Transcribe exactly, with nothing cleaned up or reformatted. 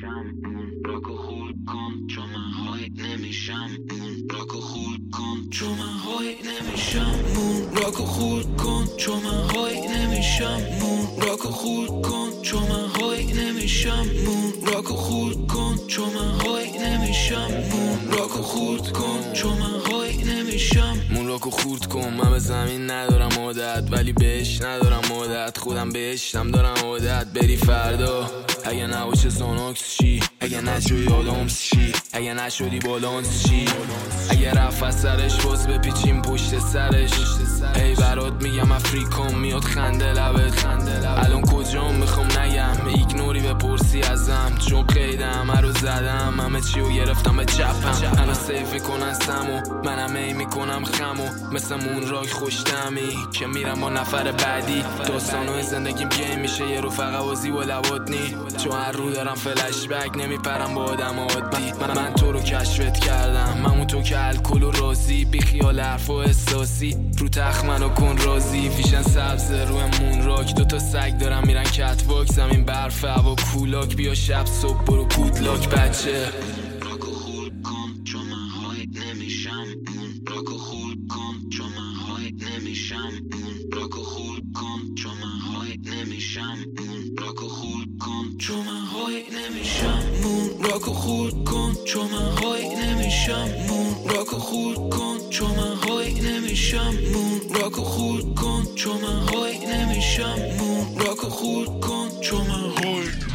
نمیشم اون راکو خورد کن چون من های نمیشم اون راکو خورد کن چون من های نمیشم اون راکو خورد کن چون من های نمیشم اون راکو خورد کن چون من های نمیشم اون راکو خورد کن چون من های نمیشم اون راکو خورد کن چون من های نمیشم مون راکو خورد کن. من به زمین ندارم عادت ولی بهش ندارم عادت، خودم بهشتم دارم عادت. بری فردا اگه نباشه زاناکس چی، اگه نشدی آدامس چی، اگه نشدی بالانس چی، اگه رفت از سرش باز بپیچیم پشت سرش. ای برات میگم افریکام میاد خنده لبت، الان کجام میخوام نگم ایگنوری بپرسی ازم چون قیده همه رو زدم، همه چی رو گرفتم به چپم. الان سیف میکنن سمو منم ای میکنم خمو، مثل مون راک خوشتمی که میرم با نفر بعدی. داستانوی زندگیم گیم میشه یه رفقه بازی و لباتنی، چون هر رو دارم فلش بک نمیپرم با آدم عادی. من, من تو رو کشفت کردم ممون تو که الکل و رازی، بی خیال حرف و احساسی رو تخت منو کن رازی. فیشن سبز روی مون راک دوتا سگ دارم میرن کت واک، زمین برف هوا کولاک، بیا شب صبح برو گودلاک بچه. راکو خورد کن چون من های نمیشم اون راکو خورد کن چون من های نمیشم اون راکو خورد کن چون من های نمیشم اون راکو خورد کن چون من های نمیشم اون راکو خورد کن چون من های نمیشم اون راکو خورد کن چون من های نمیشم اون راکو خورد کن چون من های نمیشم اون راکو خورد کن چون من های